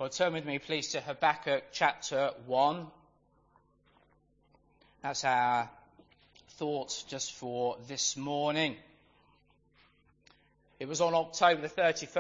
Well, turn with me, please, to Habakkuk chapter 1. That's our thoughts just for this morning. It was on October the 31st,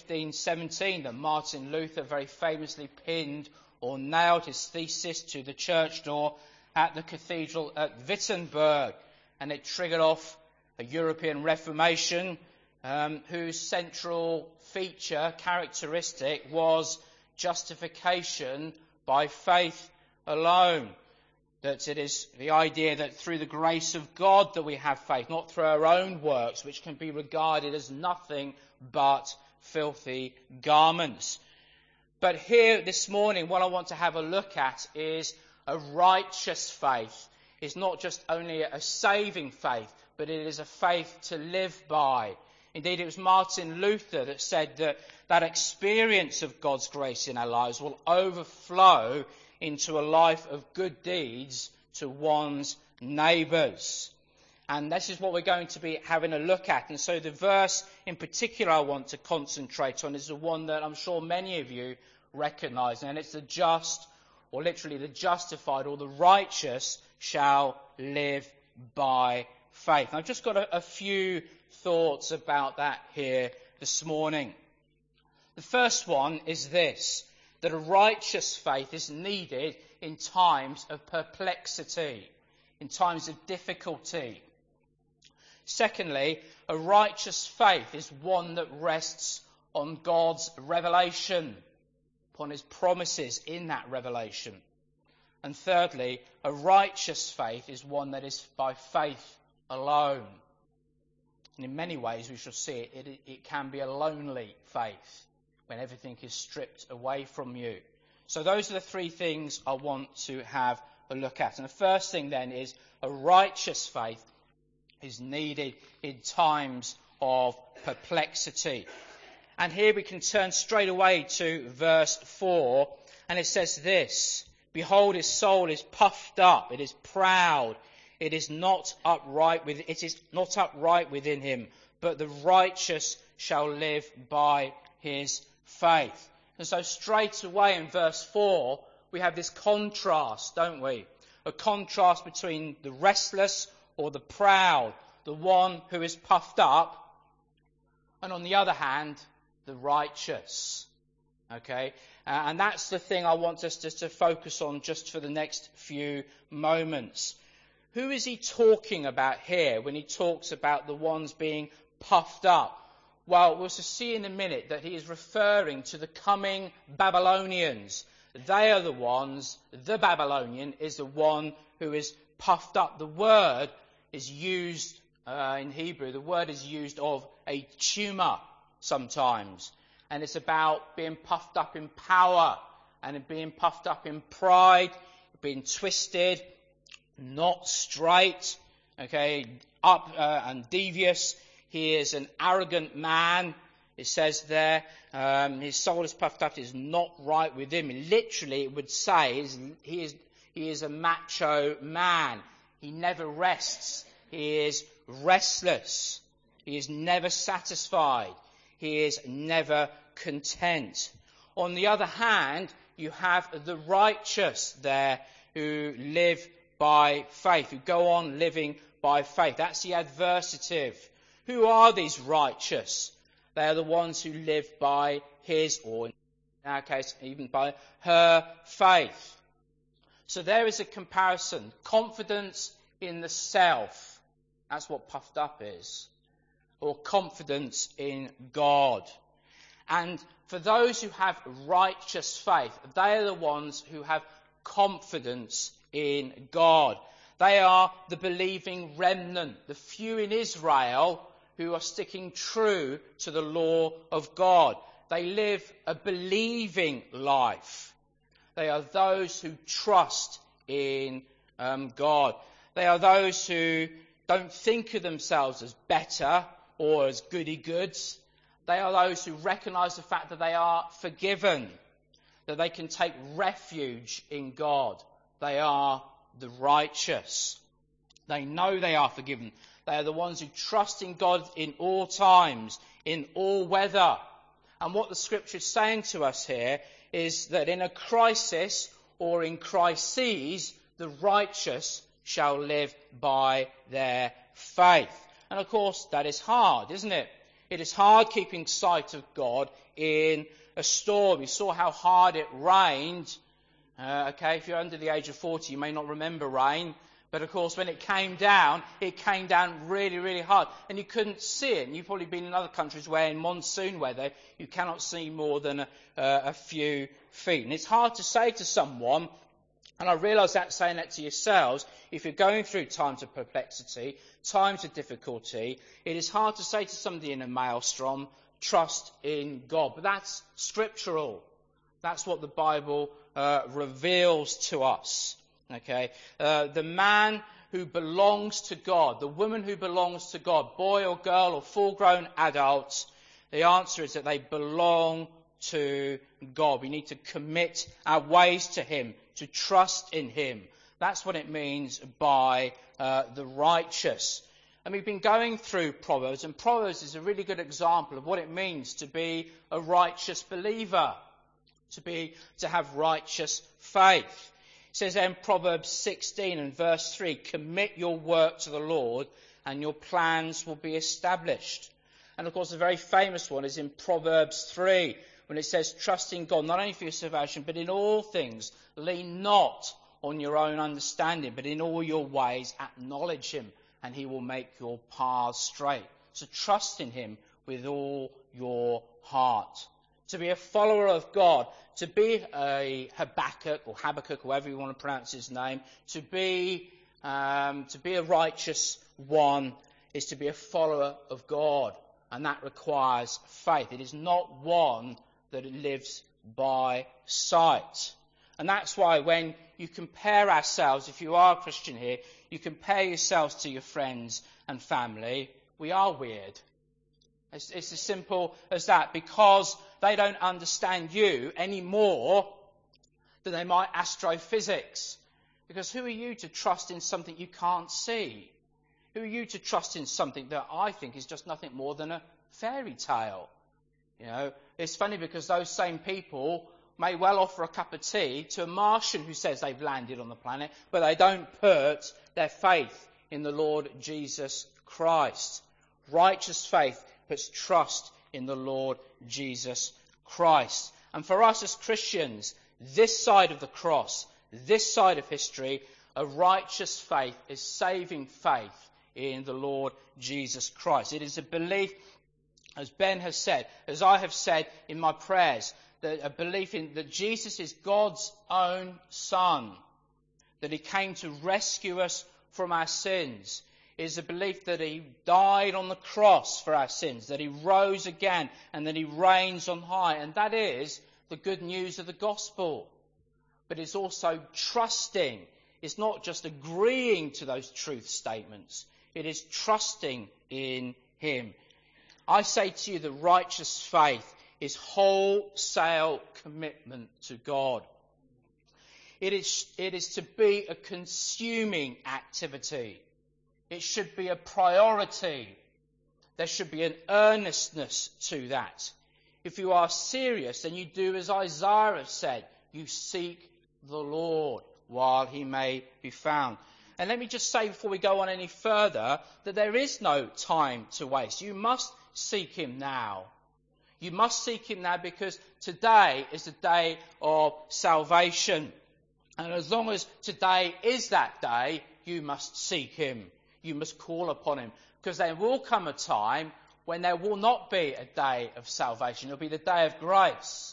1517, that Martin Luther very famously pinned or nailed his thesis to the church door at the cathedral at Wittenberg. And it triggered off a European Reformation whose central feature, characteristic, was justification by faith alone. That it is the idea that through the grace of God that we have faith, not through our own works, which can be regarded as nothing but filthy garments. But here this morning, what I want to have a look at is a righteous faith. It's not just only a saving faith, but it is a faith to live by. Indeed, it was Martin Luther that said that experience of God's grace in our lives will overflow into a life of good deeds to one's neighbours. And this is what we're going to be having a look at. And so the verse in particular I want to concentrate on is the one that I'm sure many of you recognise. And it's the just, or literally the justified, or the righteous shall live by faith. And I've just got a few thoughts about that here this morning. The first one is this, that a righteous faith is needed in times of perplexity, in times of difficulty. Secondly, a righteous faith is one that rests on God's revelation, upon his promises in that revelation. And thirdly, a righteous faith is one that is by faith alone. And in many ways, we shall see it can be a lonely faith when everything is stripped away from you. So those are the three things I want to have a look at. And the first thing then is a righteous faith is needed in times of perplexity. And here we can turn straight away to verse 4, and it says this: "Behold, his soul is puffed up, it is proud. It is not upright within him, but the righteous shall live by his faith." And so straight away in verse 4, we have this contrast, don't we? A contrast between the restless or the proud, the one who is puffed up, and on the other hand, the righteous. Okay? And that's the thing I want us to focus on just for the next few moments. Who is he talking about here when he talks about the ones being puffed up? Well, we'll see in a minute that he is referring to the coming Babylonians. They are the ones, the Babylonian is the one who is puffed up. The word is used in Hebrew, the word is used of a tumour sometimes. And it's about being puffed up in power and being puffed up in pride, being twisted, not straight, okay, up and devious. He is an arrogant man. It says there, his soul is puffed up, is not right with him. Literally, it would say he is a macho man. He never rests. He is restless. He is never satisfied. He is never content. On the other hand, you have the righteous there who live by faith, who go on living by faith. That's the adversative. Who are these righteous? They are the ones who live by his, or in our case, even by her faith. So there is a comparison. Confidence in the self. That's what puffed up is. Or confidence in God. And for those who have righteous faith, they are the ones who have confidence in God. They are the believing remnant, the few in Israel who are sticking true to the law of God. They live a believing life. They are those who trust in God. They are those who don't think of themselves as better or as goody-goods. They are those who recognise the fact that they are forgiven, that they can take refuge in God. They are the righteous. They know they are forgiven. They are the ones who trust in God in all times, in all weather. And what the scripture is saying to us here is that in a crisis or in crises, the righteous shall live by their faith. And of course, that is hard, isn't it? It is hard keeping sight of God in a storm. You saw how hard it rained. If you're under the age of 40, you may not remember rain. But of course, when it came down really, really hard. And you couldn't see it. And you've probably been in other countries where in monsoon weather, you cannot see more than a few feet. And it's hard to say to someone, and I realise that saying that to yourselves, if you're going through times of perplexity, times of difficulty, it is hard to say to somebody in a maelstrom, trust in God. But that's scriptural. That's what the Bible reveals to us. Okay, the man who belongs to God, the woman who belongs to God, boy or girl or full-grown adult, the answer is that they belong to God. We need to commit our ways to Him, to trust in Him. That's what it means by the righteous. And we've been going through Proverbs, and Proverbs is a really good example of what it means to be a righteous believer, to have righteous faith. It says in Proverbs 16 and verse 3, commit your work to the Lord and your plans will be established. And of course, the very famous one is in Proverbs 3, when it says, trust in God, not only for your salvation, but in all things. Lean not on your own understanding, but in all your ways acknowledge Him, and He will make your paths straight. So trust in Him with all your heart. To be a follower of God, to be a Habakkuk, or however you want to pronounce his name, to be a righteous one is to be a follower of God, and that requires faith. It is not one that lives by sight. And that's why when you compare ourselves, if you are a Christian here, you compare yourselves to your friends and family, we are weird. It's as simple as that, because they don't understand you any more than they might astrophysics. Because who are you to trust in something you can't see? Who are you to trust in something that I think is just nothing more than a fairy tale? You know, it's funny because those same people may well offer a cup of tea to a Martian who says they've landed on the planet, but they don't put their faith in the Lord Jesus Christ. Righteous faith puts trust in the Lord Jesus Christ. And for us as Christians, this side of the cross, this side of history, a righteous faith is saving faith in the Lord Jesus Christ. It is a belief, as Ben has said, as I have said in my prayers, that a belief in that Jesus is God's own Son, that He came to rescue us from our sins. It is a belief that He died on the cross for our sins, that He rose again, and that He reigns on high. And that is the good news of the gospel. But it's also trusting. It's not just agreeing to those truth statements. It is trusting in Him. I say to you that righteous faith is wholesale commitment to God. It is to be a consuming activity. It should be a priority. There should be an earnestness to that. If you are serious, then you do as Isaiah said. You seek the Lord while He may be found. And let me just say before we go on any further that there is no time to waste. You must seek Him now. You must seek Him now, because today is the day of salvation. And as long as today is that day, you must seek Him. You must call upon Him, because there will come a time when there will not be a day of salvation. It will be the day of grace.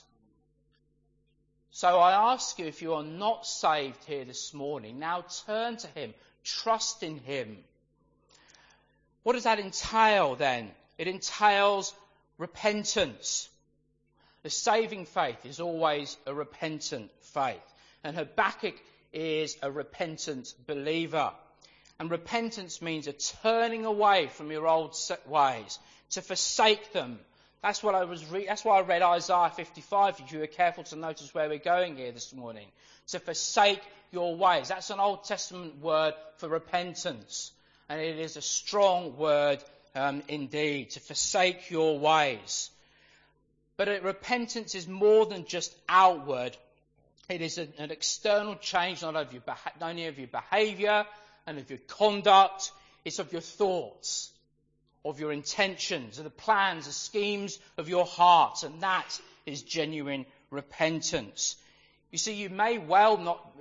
So I ask you, if you are not saved here this morning, now turn to Him, trust in Him. What does that entail then? It entails repentance. The saving faith is always a repentant faith. And Habakkuk is a repentant believer. And repentance means a turning away from your old ways, to forsake them. That's what that's why I read Isaiah 55, if you were careful to notice where we're going here this morning. To forsake your ways. That's an Old Testament word for repentance. And it is a strong word indeed, to forsake your ways. But repentance is more than just outward. It is an external change, not only of your behaviour and of your conduct, it's of your thoughts, of your intentions, of the plans, the schemes of your heart, and that is genuine repentance. You see, you may well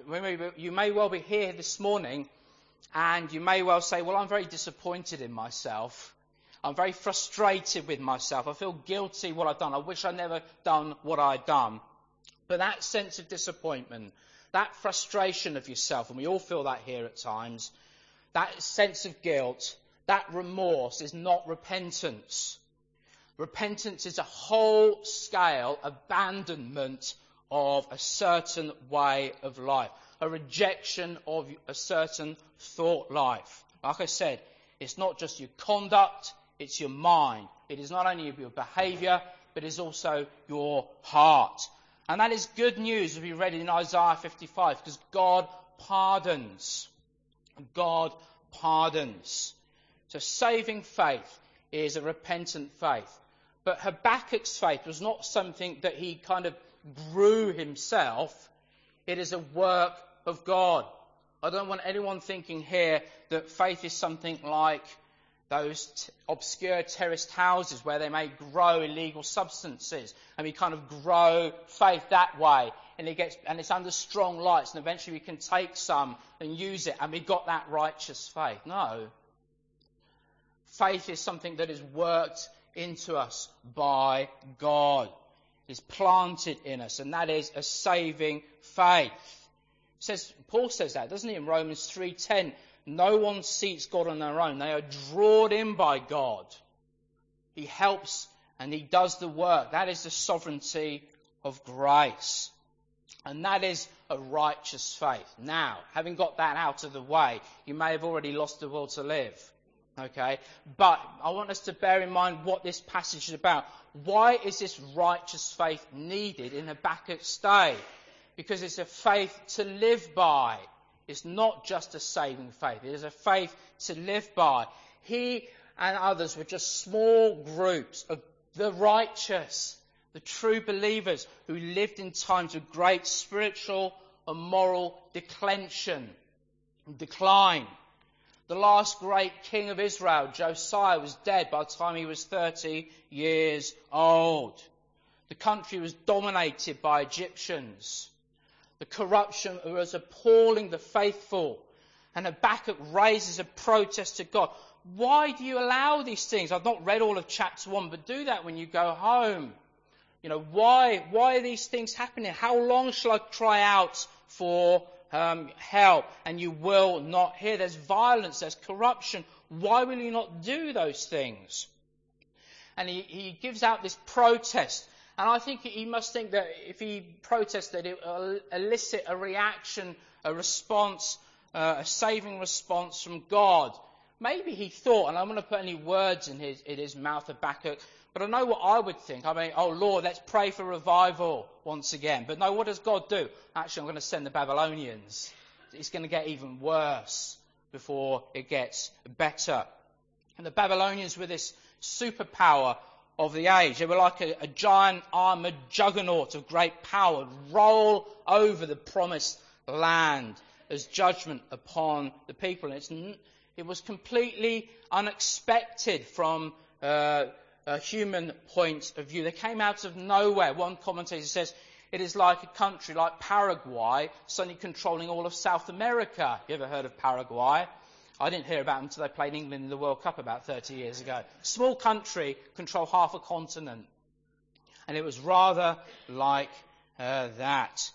be here this morning, and you may well say, well, I'm very disappointed in myself. I'm very frustrated with myself. I feel guilty what I've done. I wish I'd never done what I'd done. But that sense of disappointment, that frustration of yourself, and we all feel that here at times, that sense of guilt, that remorse is not repentance. Repentance is a whole-scale abandonment of a certain way of life, a rejection of a certain thought life. Like I said, it's not just your conduct, it's your mind. It is not only your behaviour, but it is also your heart. And that is good news, as we read in Isaiah 55, because God pardons. God pardons. So saving faith is a repentant faith. But Habakkuk's faith was not something that he kind of grew himself. It is a work of God. I don't want anyone thinking here that faith is something like those obscure terraced houses where they may grow illegal substances, and we kind of grow faith that way, and it's under strong lights, and eventually we can take some and use it, and we got that righteous faith. No. Faith is something that is worked into us by God. It is planted in us, and that is a saving faith. Paul says that, doesn't he, in Romans 3:10? No one seeks God on their own. They are drawn in by God. He helps and he does the work. That is the sovereignty of grace. And that is a righteous faith. Now, having got that out of the way, you may have already lost the will to live. Okay? But I want us to bear in mind what this passage is about. Why is this righteous faith needed in Habakkuk's day? Because it's a faith to live by. It's not just a saving faith. It is a faith to live by. He and others were just small groups of the righteous, the true believers who lived in times of great spiritual and moral declension and decline. The last great king of Israel, Josiah, was dead by the time he was 30 years old. The country was dominated by Egyptians. The corruption was appalling the faithful. And Habakkuk raises a protest to God. Why do you allow these things? I've not read all of chapter 1, but do that when you go home. You know, why are these things happening? How long shall I cry out for help? And you will not hear. There's violence, there's corruption. Why will you not do those things? And he gives out this protest. And I think he must think that if he protested, it will elicit a reaction, a response, a saving response from God. Maybe he thought, and I'm going to put any words in his mouth, Habakkuk, but I know what I would think. I mean, oh Lord, let's pray for revival once again. But no, what does God do? Actually, I'm going to send the Babylonians. It's going to get even worse before it gets better. And the Babylonians were this superpower of the age. They were like a giant armoured juggernaut of great power, roll over the promised land as judgment upon the people. And it was completely unexpected from a human point of view. They came out of nowhere. One commentator says it is like a country like Paraguay suddenly controlling all of South America. You ever heard of Paraguay? I didn't hear about them until they played England in the World Cup about 30 years ago. Small country, control half a continent. And it was rather like that.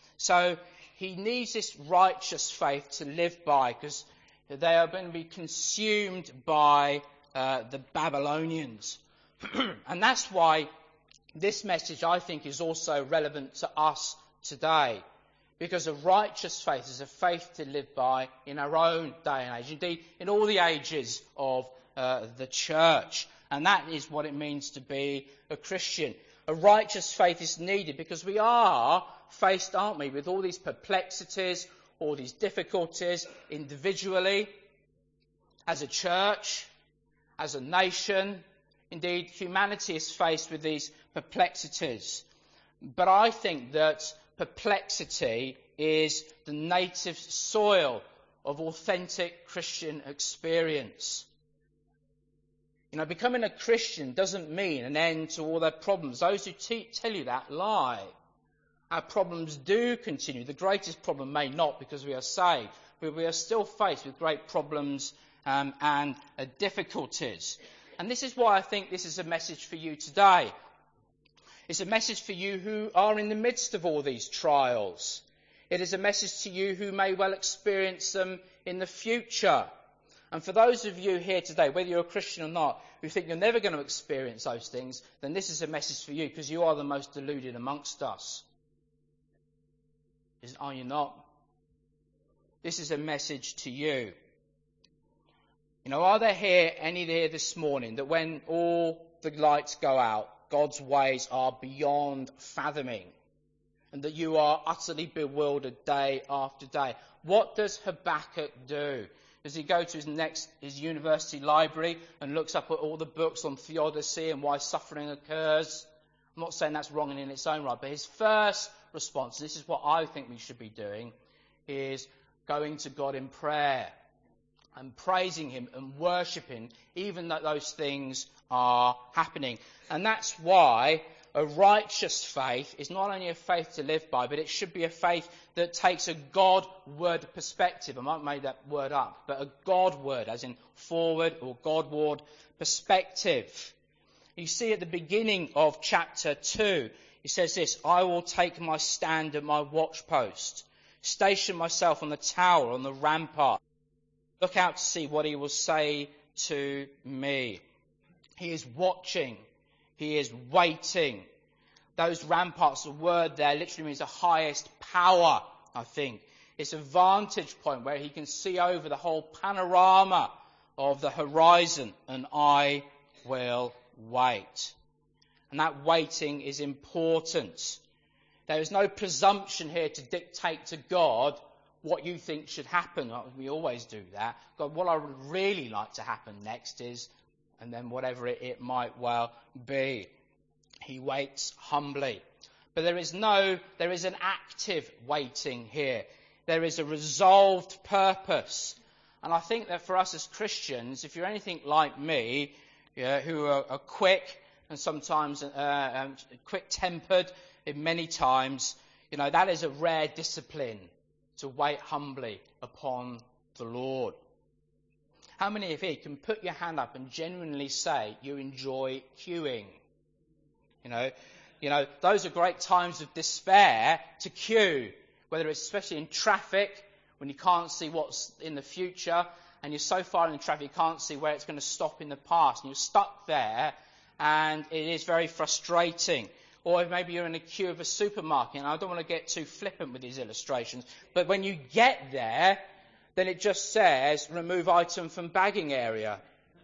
So he needs this righteous faith to live by, because they are going to be consumed by the Babylonians. And that's why this message, I think, is also relevant to us today. Because a righteous faith is a faith to live by in our own day and age. Indeed, in all the ages of the church. And that is what it means to be a Christian. A righteous faith is needed because we are faced, aren't we, with all these perplexities, all these difficulties individually, as a church, as a nation, Indeed, humanity is faced with these perplexities. But I think that perplexity is the native soil of authentic Christian experience. Becoming a Christian doesn't mean an end to all their problems. Those who tell you that lie. Our problems do continue. The greatest problem may not, because we are saved, but we are still faced with great problems and difficulties. And this is why I think this is a message for you today. It's a message for you who are in the midst of all these trials. It is a message to you who may well experience them in the future. And for those of you here today, whether you're a Christian or not, who think you're never going to experience those things, then this is a message for you, because you are the most deluded amongst us. Are you not? This is a message to you. Are there any here this morning that when all the lights go out, God's ways are beyond fathoming, and that you are utterly bewildered day after day? What does Habakkuk do? Does he go to his university library and looks up at all the books on theodicy and why suffering occurs? I'm not saying that's wrong in its own right, but his first response, this is what I think we should be doing, is going to God in prayer and praising him and worshipping, even though those things are happening. And that's why a righteous faith is not only a faith to live by, but it should be a faith that takes a God-word perspective. I might have made that word up, but a God-word, as in forward or Godward perspective. You see at the beginning of chapter 2, he says this: I will take my stand at my watchpost, station myself on the tower, on the rampart, look out to see what he will say to me. He is watching. He is waiting. Those ramparts, the word there literally means the highest power, I think. It's a vantage point where he can see over the whole panorama of the horizon, and I will wait. And that waiting is important. There is no presumption here to dictate to God what you think should happen. We always do that. God, what I would really like to happen next is, and then whatever it might well be. He waits humbly. But there is an active waiting here. There is a resolved purpose. And I think that for us as Christians, if you're anything like me, who are quick and sometimes quick-tempered in many times, that is a rare discipline, to wait humbly upon the Lord. How many of you can put your hand up and genuinely say you enjoy queuing? Those are great times of despair to queue, whether it's especially in traffic, when you can't see what's in the future, and you're so far in the traffic you can't see where it's going to stop in the past, and you're stuck there, and it is very frustrating. Or maybe you're in a queue of a supermarket, and I don't want to get too flippant with these illustrations, but when you get there, then it just says, remove item from bagging area.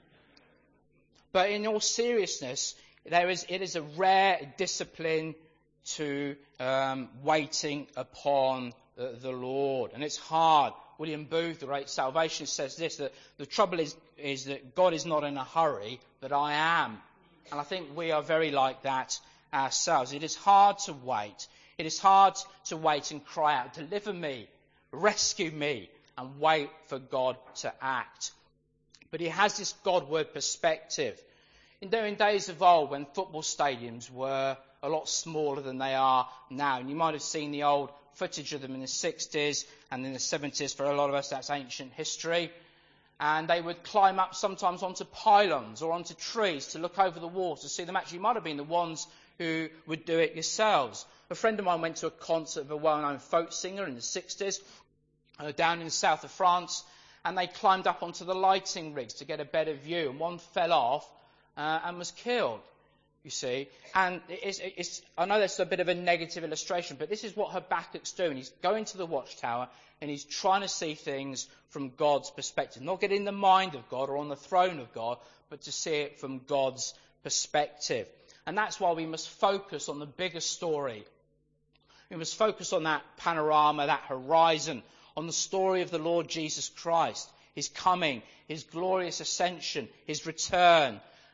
But in all seriousness, it is a rare discipline to waiting upon the Lord. And it's hard. William Booth, the great salvationist, says this, that the trouble is that God is not in a hurry, but I am. And I think we are very like that ourselves. It is hard to wait. It is hard to wait and cry out, deliver me, rescue me, and wait for God to act. But he has this God-word perspective. In days of old, when football stadiums were a lot smaller than they are now, and you might have seen the old footage of them in the 60s and in the 70s, for a lot of us that's ancient history, and they would climb up sometimes onto pylons or onto trees to look over the walls to see the match. You might have been the ones who would do it yourselves. A friend of mine went to a concert of a well-known folk singer in the 60s, down in the south of France, and they climbed up onto the lighting rigs to get a better view, and one fell off and was killed, you see. And I know that's a bit of a negative illustration, but this is what Habakkuk's doing. He's going to the watchtower and he's trying to see things from God's perspective, not get in the mind of God or on the throne of God, but to see it from God's perspective. And that's why we must focus on the bigger story. We must focus on that panorama, that horizon, on the story of the Lord Jesus Christ, his coming, his glorious ascension, his return.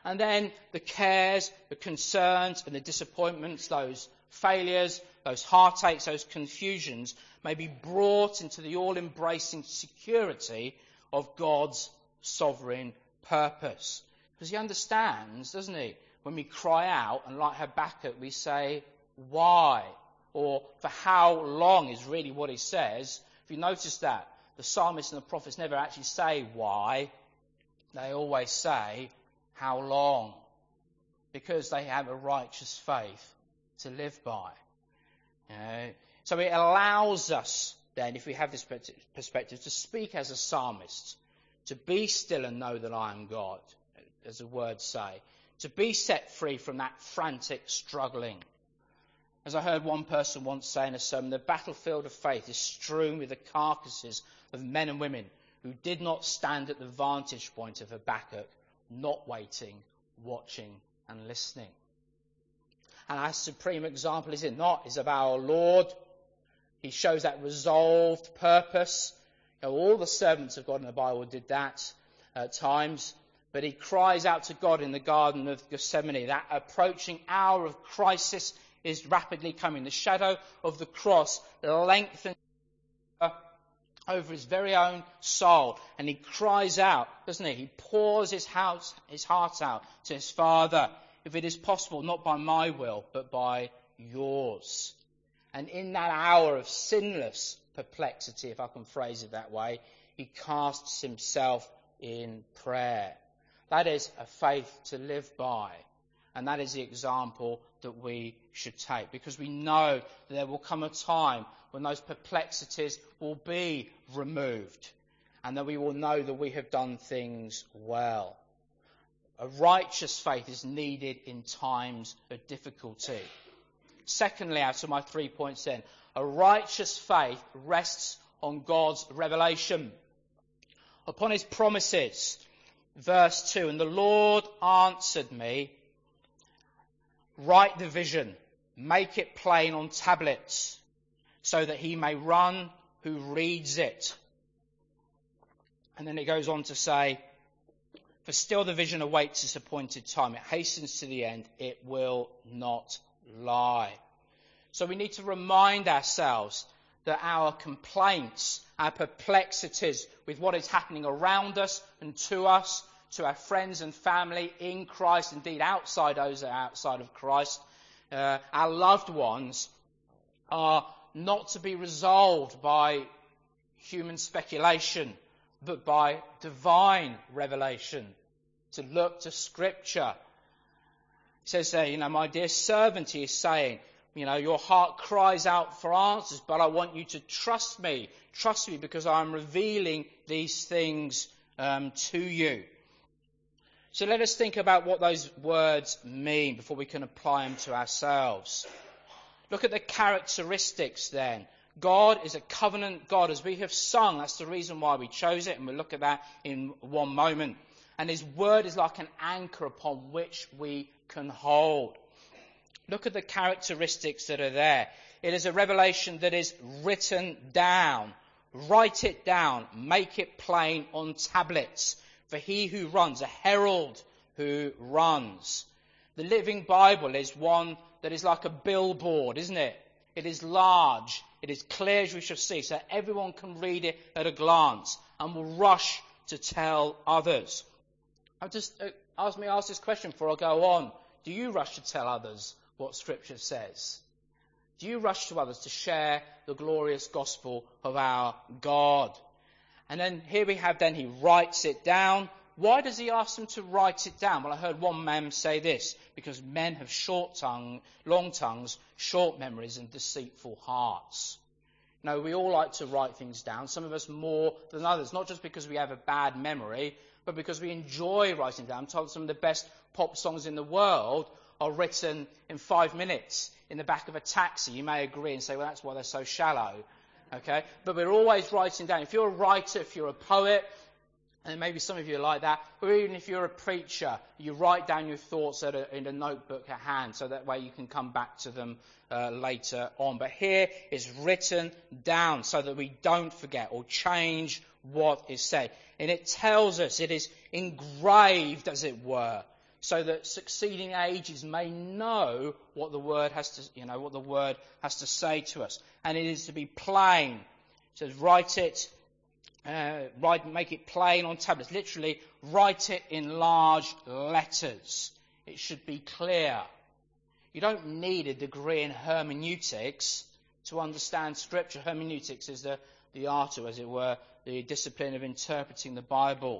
And then the cares, the concerns and the disappointments, those failures, those heartaches, those confusions may be brought into the all-embracing security of God's sovereign purpose. Because he understands, doesn't he? When we cry out, and like Habakkuk, we say, why? Or for how long is really what he says. If you notice that, the psalmists and the prophets never actually say why. They always say, how long? Because they have a righteous faith to live by. So it allows us then, if we have this perspective, to speak as a psalmist, to be still and know that I am God, as the words say, to be set free from that frantic struggling. As I heard one person once say in a sermon, the battlefield of faith is strewn with the carcasses of men and women who did not stand at the vantage point of Habakkuk, not waiting, watching and listening. And our supreme example, is it not, is of our Lord. He shows that resolved purpose. All the servants of God in the Bible did that at times. But he cries out to God in the Garden of Gethsemane. That approaching hour of crisis is rapidly coming. The shadow of the cross lengthens over his very own soul. And he cries out, doesn't he? He pours his heart out to his Father. If it is possible, not by my will, but by yours. And in that hour of sinless perplexity, if I can phrase it that way, he casts himself in prayer. That is a faith to live by. And that is the example that we should take. Because we know that there will come a time when those perplexities will be removed. And that we will know that we have done things well. A righteous faith is needed in times of difficulty. Secondly, out of my 3 points then, a righteous faith rests on God's revelation, upon his promises. Verse 2, and the Lord answered me, write the vision, make it plain on tablets, so that he may run who reads it. And then it goes on to say, for still the vision awaits its appointed time. It hastens to the end. It will not lie. So we need to remind ourselves that our complaints, our perplexities with what is happening around us and to us, to our friends and family in Christ, indeed outside those that are outside of Christ, our loved ones, are not to be resolved by human speculation, but by divine revelation, to look to Scripture. He says there, my dear servant, he is saying, your heart cries out for answers, but I want you to trust me because I'm revealing these things to you. So let us think about what those words mean before we can apply them to ourselves. Look at the characteristics then. God is a covenant God, as we have sung. That's the reason why we chose it, and we'll look at that in one moment. And his word is like an anchor upon which we can hold. Look at the characteristics that are there. It is a revelation that is written down. Write it down. Make it plain on tablets. For he who runs, a herald who runs. The Living Bible is one that is like a billboard, isn't it? It is large. It is clear, as we shall see, so everyone can read it at a glance and will rush to tell others. I'll just ask this question before I go on. Do you rush to tell others what Scripture says? Do you rush to others to share the glorious gospel of our God? And then here we have he writes it down. Why does he ask them to write it down? Well, I heard one man say this, because men have long tongues, short memories and deceitful hearts. No, we all like to write things down, some of us more than others, not just because we have a bad memory, but because we enjoy writing down. I'm told some of the best pop songs in the world are written in 5 minutes in the back of a taxi. You may agree and say, well, that's why they're so shallow. Okay? But we're always writing down. If you're a writer, if you're a poet, and maybe some of you are like that, or even if you're a preacher, you write down your thoughts in a notebook at hand, so that way you can come back to them later on. But here it's written down so that we don't forget or change what is said. And it tells us, it is engraved, as it were, so that succeeding ages may know what the word has to say to us. And it is to be plain. It says, make it plain on tablets. Literally, write it in large letters. It should be clear. You don't need a degree in hermeneutics to understand Scripture. Hermeneutics is the art of, as it were, the discipline of interpreting the Bible.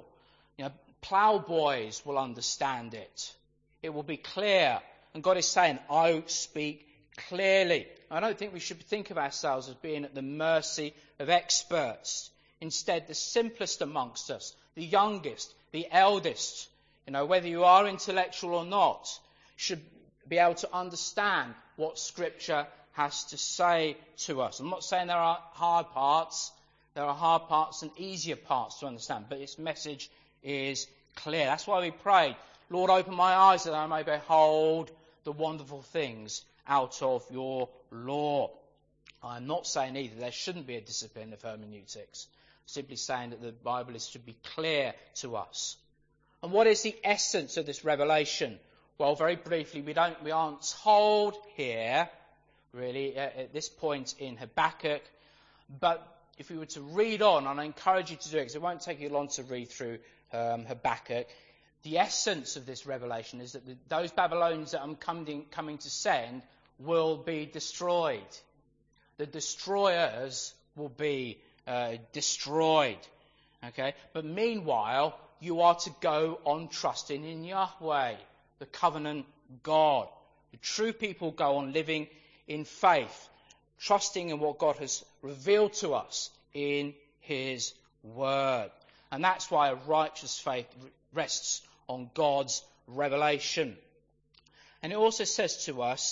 Ploughboys will understand it. It will be clear. And God is saying, I speak clearly. I don't think we should think of ourselves as being at the mercy of experts. Instead, the simplest amongst us, the youngest, the eldest, whether you are intellectual or not, should be able to understand what Scripture has to say to us. I'm not saying there are hard parts. There are hard parts and easier parts to understand, but its message is clear. That's why we prayed, Lord, open my eyes that I may behold the wonderful things out of your law. I'm not saying either there shouldn't be a discipline of hermeneutics. I'm simply saying that the Bible should be clear to us. And what is the essence of this revelation? Well, very briefly, we aren't told here, really, at this point in Habakkuk, but if we were to read on, and I encourage you to do it, because it won't take you long to read through Habakkuk, the essence of this revelation is that those Babylonians that I'm coming to send will be destroyed. The destroyers will be destroyed. Okay? But meanwhile, you are to go on trusting in Yahweh, the covenant God. The true people go on living in faith, trusting in what God has revealed to us in his word. And that's why a righteous faith rests on God's revelation. And it also says to us,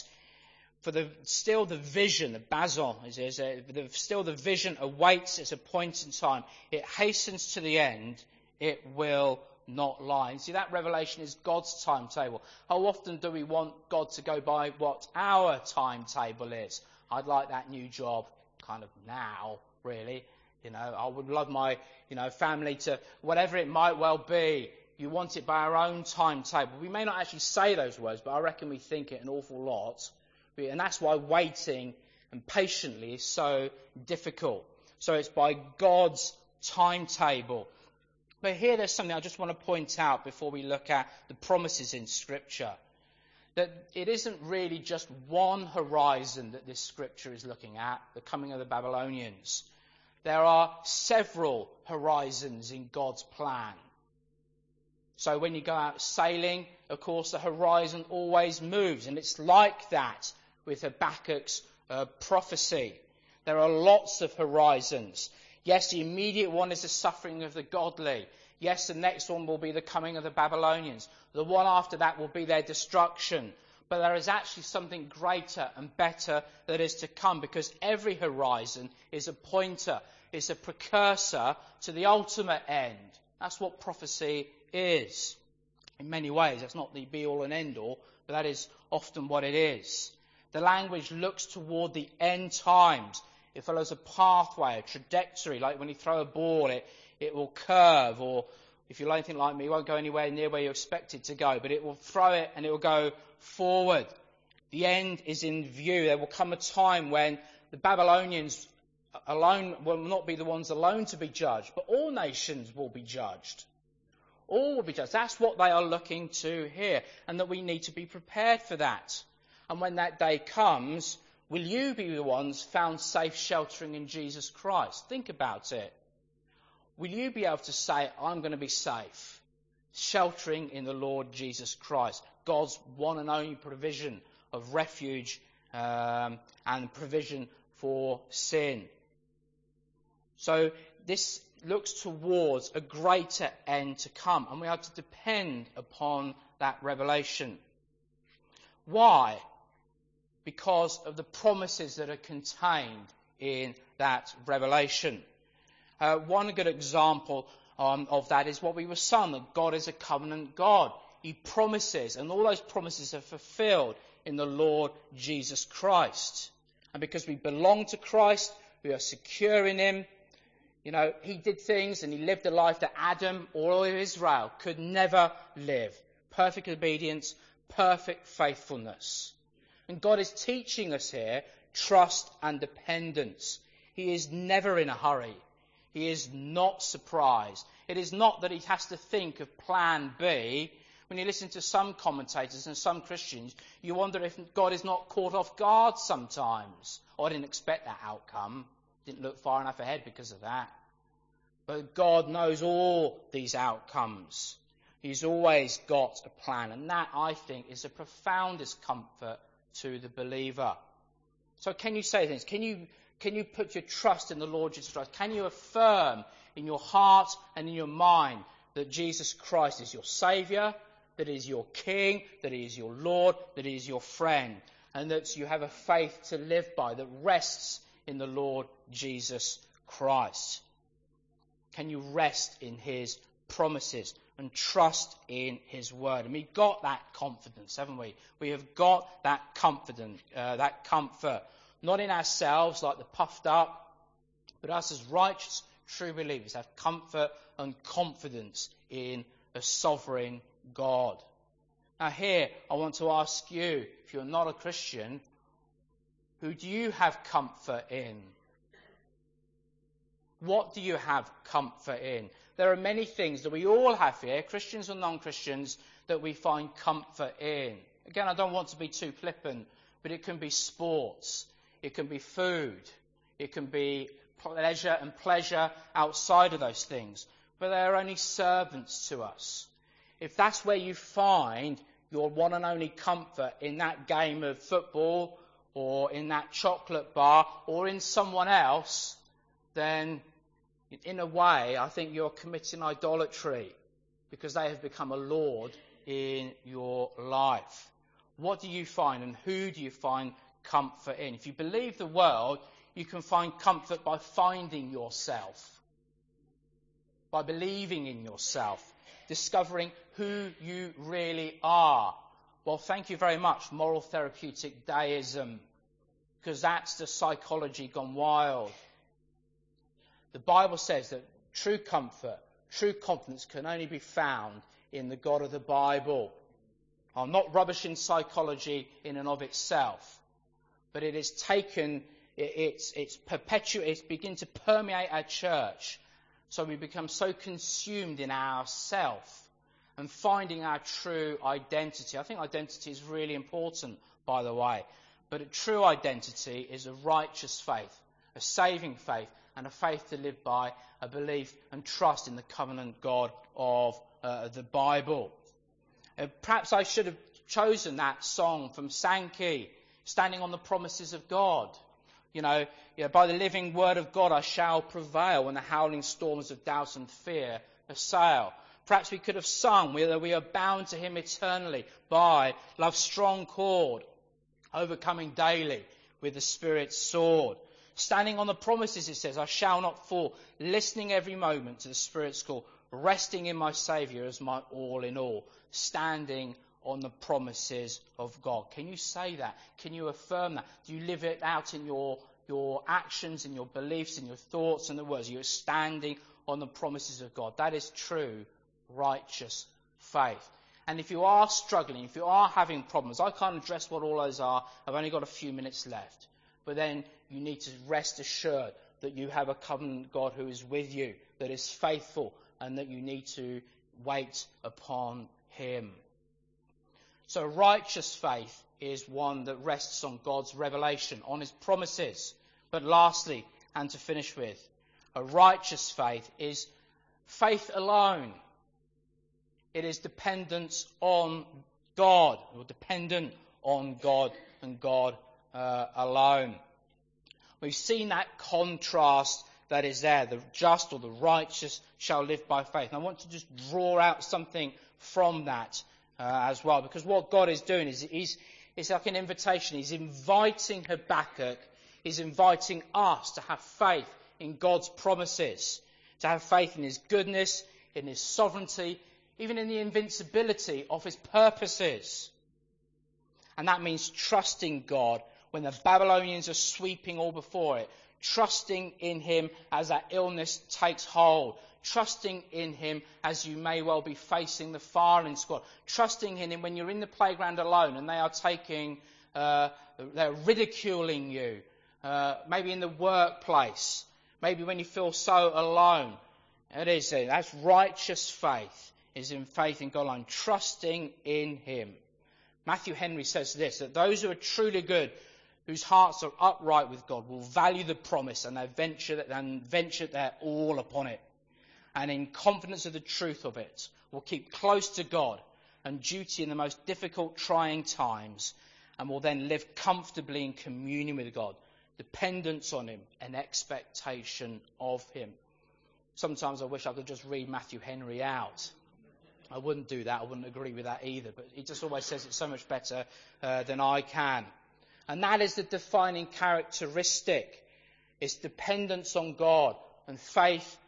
still the vision, the Basil, still the vision awaits its appointed time. It hastens to the end, it will not lie. And see, that revelation is God's timetable. How often do we want God to go by what our timetable is? I'd like that new job kind of now, really. I would love my, family to, whatever it might well be. You want it by our own timetable. We may not actually say those words, but I reckon we think it an awful lot. And that's why waiting and patiently is so difficult. So it's by God's timetable. But here there's something I just want to point out before we look at the promises in Scripture. That it isn't really just one horizon that this Scripture is looking at, the coming of the Babylonians. There are several horizons in God's plan. So when you go out sailing, of course, the horizon always moves. And it's like that with Habakkuk's prophecy. There are lots of horizons. Yes, the immediate one is the suffering of the godly. Yes, the next one will be the coming of the Babylonians. The one after that will be their destruction. But there is actually something greater and better that is to come, because every horizon is a pointer, is a precursor to the ultimate end. That's what prophecy is. In many ways, that's not the be-all and end-all, but that is often what it is. The language looks toward the end times. It follows a pathway, a trajectory, like when you throw a ball, it will curve, or if you're anything like me, it won't go anywhere near where you expect it to go, but it will throw it and it will go forward. The end is in view. There will come a time when the Babylonians alone will not be the ones alone to be judged, but all nations will be judged. All will be judged. That's what they are looking to here, and that we need to be prepared for that. And when that day comes, will you be the ones found safe sheltering in Jesus Christ? Think about it. Will you be able to say, I'm going to be safe, sheltering in the Lord Jesus Christ, God's one and only provision of refuge and provision for sin? So this looks towards a greater end to come, and we have to depend upon that revelation. Why? Because of the promises that are contained in that revelation. One good example of that is what we were sung, that God is a covenant God. He promises, and all those promises are fulfilled in the Lord Jesus Christ. And because we belong to Christ, we are secure in him. He did things and he lived a life that Adam or Israel could never live. perfect obedience, perfect faithfulness. And God is teaching us here trust and dependence. He is never in a hurry. He is not surprised. It is not that he has to think of plan B. When you listen to some commentators and some Christians, you wonder if God is not caught off guard sometimes. Oh, I didn't expect that outcome. Didn't look far enough ahead because of that. But God knows all these outcomes. He's always got a plan. And that, I think, is the profoundest comfort to the believer. So can you say things? Can you put your trust in the Lord Jesus Christ? Can you affirm in your heart and in your mind that Jesus Christ is your Saviour, that He is your King, that He is your Lord, that He is your friend, and that you have a faith to live by that rests in the Lord Jesus Christ? Can you rest in His promises and trust in His word? And we've got that confidence, haven't we? We have got that confidence, that comfort, not in ourselves like the puffed up, but us as righteous, true believers have comfort and confidence in a sovereign God. Now here, I want to ask you, if you're not a Christian, who do you have comfort in? What do you have comfort in? There are many things that we all have here, Christians or non-Christians, that we find comfort in. Again, I don't want to be too flippant, but it can be sports, it can be food, it can be pleasure outside of those things. But they are only servants to us. If that's where you find your one and only comfort, in that game of football or in that chocolate bar or in someone else, then in a way I think you're committing idolatry, because they have become a lord in your life. What do you find, and who do you find comfort in? If you believe the world, you can find comfort by finding yourself, by believing in yourself, discovering who you really are. Well, thank you very much, moral therapeutic deism, because that's the psychology gone wild. The Bible says that true comfort, true confidence can only be found in the God of the Bible. I'm not rubbish in psychology in and of itself, but it is taken, it's begin to permeate our church. So we become so consumed in ourself and finding our true identity. I think identity is really important, by the way. But a true identity is a righteous faith, a saving faith, and a faith to live by, a belief and trust in the covenant God of the Bible. Perhaps I should have chosen that song from Sankey, Standing on the Promises of God. By the living word of God I shall prevail when the howling storms of doubt and fear assail. Perhaps we could have sung, whether we are bound to Him eternally by love's strong cord, overcoming daily with the Spirit's sword. Standing on the promises, it says, I shall not fall, listening every moment to the Spirit's call, resting in my Saviour as my all in all, standing on the promises of God. Can you say that? Can you affirm that? Do you live it out in your actions, in your beliefs, in your thoughts and the words? You're standing on the promises of God. That is true, righteous faith. And if you are struggling, if you are having problems, I can't address what all those are. I've only got a few minutes left. But then you need to rest assured that you have a covenant God who is with you, that is faithful, and that you need to wait upon Him. So righteous faith is one that rests on God's revelation, on His promises. But lastly, and to finish with, a righteous faith is faith alone. It is dependence on God, or dependent on God and God alone. We've seen that contrast that is there. The just or the righteous shall live by faith. And I want to just draw out something from that as well, because what God is doing is it's like an invitation. He's inviting Habakkuk, He's inviting us to have faith in God's promises, to have faith in His goodness, in His sovereignty, even in the invincibility of His purposes. And that means trusting God when the Babylonians are sweeping all before it, trusting in him as that illness takes hold, trusting in him as you may well be facing the firing squad, trusting in him when you're in the playground alone and they are they're ridiculing you, maybe in the workplace, maybe when you feel so alone. That's righteous faith, is in faith in God alone, trusting in him. Matthew Henry says this, that those who are truly good, whose hearts are upright with God, will value the promise and they venture their all upon it. And in confidence of the truth of it, will keep close to God and duty in the most difficult, trying times, and will then live comfortably in communion with God, dependence on him and expectation of him. Sometimes I wish I could just read Matthew Henry out. I wouldn't do that. I wouldn't agree with that either. But he just always says it so much better than I can. And that is the defining characteristic. It's dependence on God and faith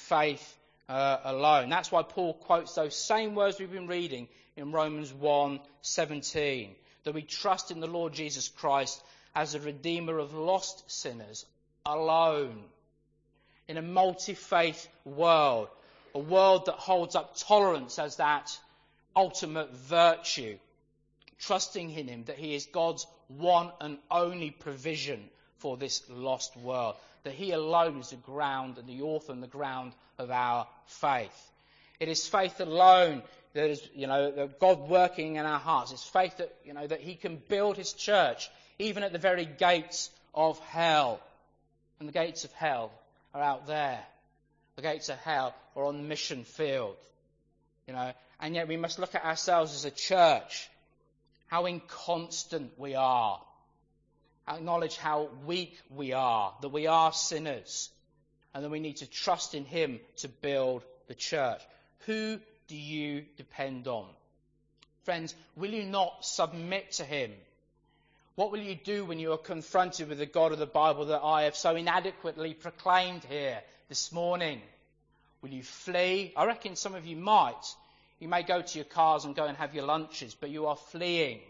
alone. That's why Paul quotes those same words we've been reading in Romans 1:17. That we trust in the Lord Jesus Christ as a redeemer of lost sinners alone. In a multi-faith world. A world that holds up tolerance as that ultimate virtue. Trusting in him that he is God's one and only provision for this lost world. That he alone is the ground and the author and the ground of our faith. It is faith alone that is, that God working in our hearts. It's faith that, that he can build his church even at the very gates of hell. And the gates of hell are out there. The gates of hell are on the mission field. And yet we must look at ourselves as a church. How inconstant we are. Acknowledge how weak we are. That we are sinners. And that we need to trust in him to build the church. Who do you depend on? Friends, will you not submit to him? What will you do when you are confronted with the God of the Bible that I have so inadequately proclaimed here this morning? Will you flee? I reckon some of you might. You may go to your cars and go and have your lunches, but you are fleeing.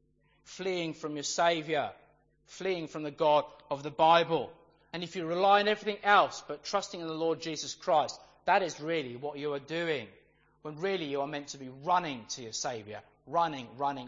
Fleeing from your Saviour. Fleeing from the God of the Bible. And if you rely on everything else but trusting in the Lord Jesus Christ, that is really what you are doing. When really you are meant to be running to your Saviour. Running.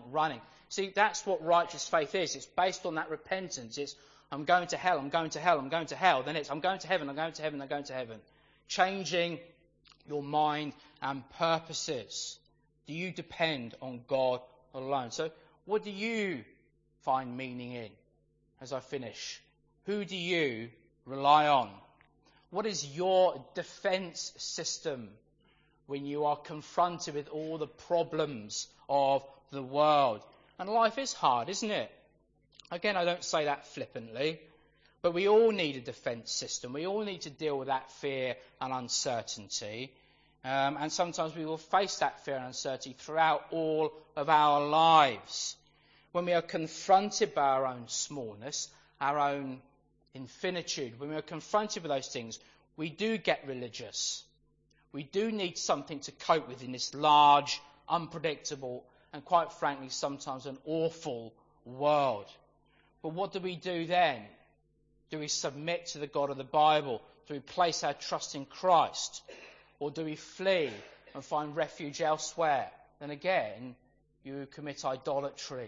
See, that's what righteous faith is. It's based on that repentance. It's, I'm going to hell, I'm going to hell, I'm going to hell. Then it's, I'm going to heaven, I'm going to heaven, I'm going to heaven. Changing your mind and purposes. Do you depend on God alone? So what do you find meaning in as I finish? Who do you rely on? What is your defense system when you are confronted with all the problems of the world? And life is hard, isn't it? Again, I don't say that flippantly, but we all need a defence system. We all need to deal with that fear and uncertainty. And sometimes we will face that fear and uncertainty throughout all of our lives. When we are confronted by our own smallness, our own infinitude, when we are confronted with those things, we do get religious. We do need something to cope with in this large, unpredictable, and quite frankly, sometimes an awful world. But what do we do then? Do we submit to the God of the Bible? Do we place our trust in Christ? Or do we flee and find refuge elsewhere? Then again, you commit idolatry.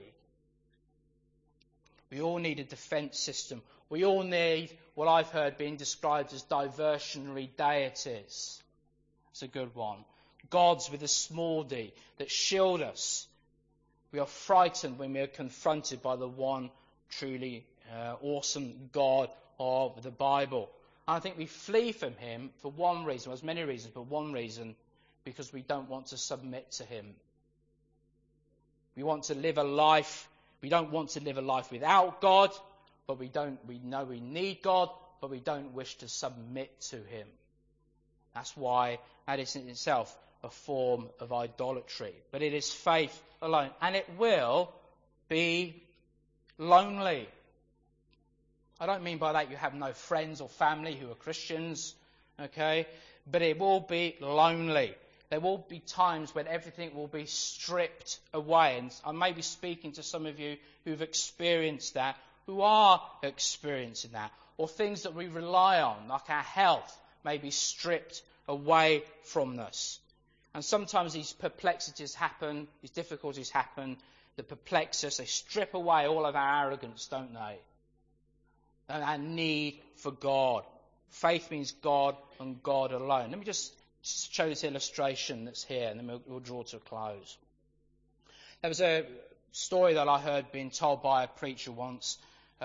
We all need a defence system. We all need what I've heard being described as diversionary deities. It's a good one. Gods with a small d that shield us. We are frightened when we are confronted by the one truly awesome God of the Bible. And I think we flee from him for one reason. There's many reasons, but one reason, because we don't want to submit to him. We want to live a life. We don't want to live a life without God, but we know we need God, but we don't wish to submit to him. That's why that is in itself a form of idolatry. But it is faith alone. And it will be lonely. I don't mean by that you have no friends or family who are Christians, okay? But it will be lonely. There will be times when everything will be stripped away. And I may be speaking to some of you who've experienced that who are experiencing that, or things that we rely on, like our health, may be stripped away from us. And sometimes these perplexities happen, these difficulties happen, that perplex us. They strip away all of our arrogance, don't they? And our need for God. Faith means God and God alone. Let me just show this illustration that's here, and then we'll draw to a close. There was a story that I heard being told by a preacher once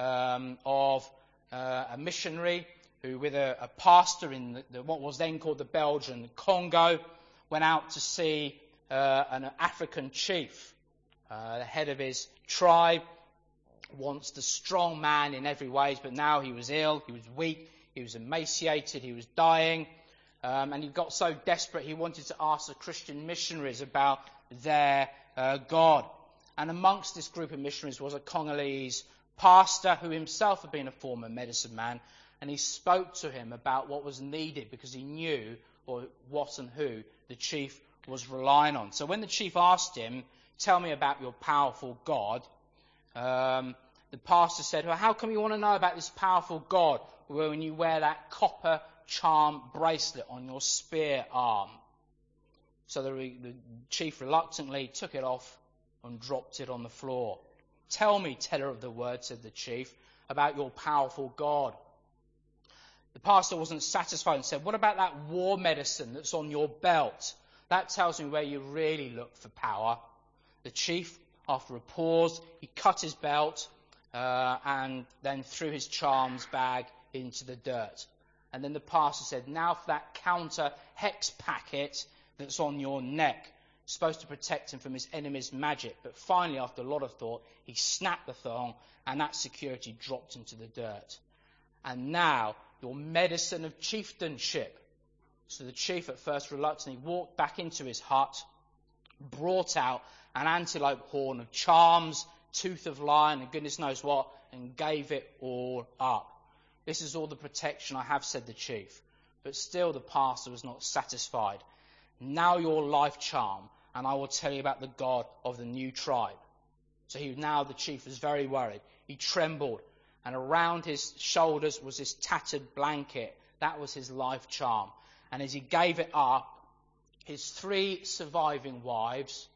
of a missionary who, with a pastor in what was then called the Belgian Congo, went out to see an African chief, the head of his tribe, once the strong man in every way, but now he was ill, he was weak, he was emaciated, he was dying, and he got so desperate he wanted to ask the Christian missionaries about their God. And amongst this group of missionaries was a Congolese pastor who himself had been a former medicine man, and he spoke to him about what was needed because he knew what and who the chief was relying on. So when the chief asked him, "Tell me about your powerful God," the pastor said, "Well, how come you want to know about this powerful God when you wear that copper charm bracelet on your spear arm?" So the chief reluctantly took it off and dropped it on the floor. "Tell me, teller of the word," said the chief, "about your powerful God." The pastor wasn't satisfied and said, "What about that war medicine that's on your belt? That tells me where you really look for power." The chief, after a pause, he cut his belt and then threw his charms bag into the dirt. And then the pastor said, "Now for that counter hex packet that's on your neck, supposed to protect him from his enemy's magic." But finally, after a lot of thought, he snapped the thong and that security dropped into the dirt. "And now your medicine of chieftainship." So the chief, at first reluctantly, walked back into his hut, brought out an antelope horn of charms, tooth of lion, and goodness knows what, and gave it all up. "This is all the protection I have," said the chief. But still the pastor was not satisfied. "Now your life charm, and I will tell you about the God of the new tribe." So the chief was very worried. He trembled, and around his shoulders was this tattered blanket. That was his life charm. And as he gave it up, his 3 surviving wives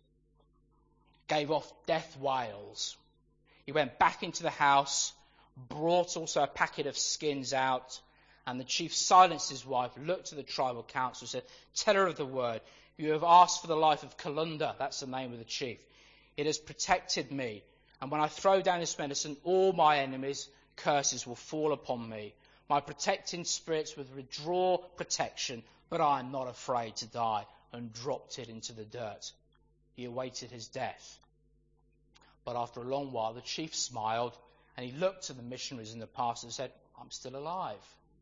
gave off death wails. He went back into the house, brought also a packet of skins out, and the chief silenced his wife, looked to the tribal council, and said, "Teller of the word, you have asked for the life of Kalunda," that's the name of the chief. "It has protected me, and when I throw down this medicine, all my enemies' curses will fall upon me. My protecting spirits will withdraw protection, but I am not afraid to die," and dropped it into the dirt. He awaited his death. But after a long while, the chief smiled, and he looked to the missionaries and the pastor and said, "I'm still alive."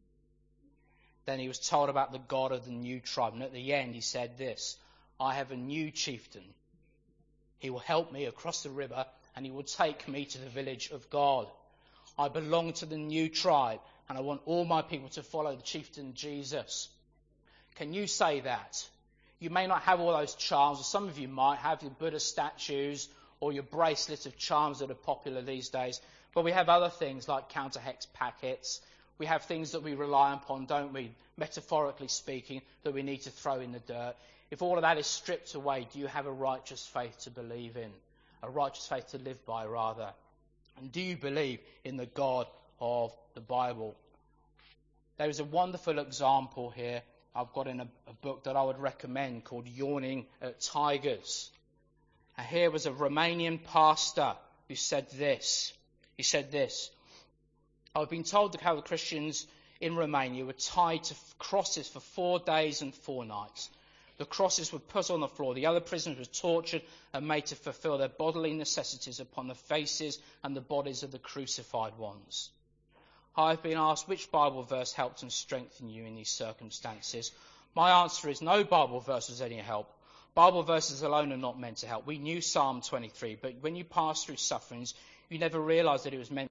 Then he was told about the God of the new tribe, and at the end he said this, "I have a new chieftain. He will help me across the river, and he will take me to the village of God. I belong to the new tribe, and I want all my people to follow the chieftain Jesus." Can you say that? You may not have all those charms, or some of you might have your Buddha statues or your bracelet of charms that are popular these days, but we have other things like counter hex packets. We have things that we rely upon, don't we, metaphorically speaking, that we need to throw in the dirt. If all of that is stripped away, do you have a righteous faith to believe in? A righteous faith to live by, rather? And do you believe in the God of the Bible? There is a wonderful example here I've got in a book that I would recommend called Yawning at Tigers. And here was a Romanian pastor who said this. He said this, "I've been told how the Christians in Romania were tied to crosses for 4 days and 4 nights. The crosses were put on the floor. The other prisoners were tortured and made to fulfill their bodily necessities upon the faces and the bodies of the crucified ones. I've been asked which Bible verse helped and strengthened you in these circumstances. My answer is no Bible verse was any help. Bible verses alone are not meant to help. We knew Psalm 23, but when you pass through sufferings, you never realise that it was meant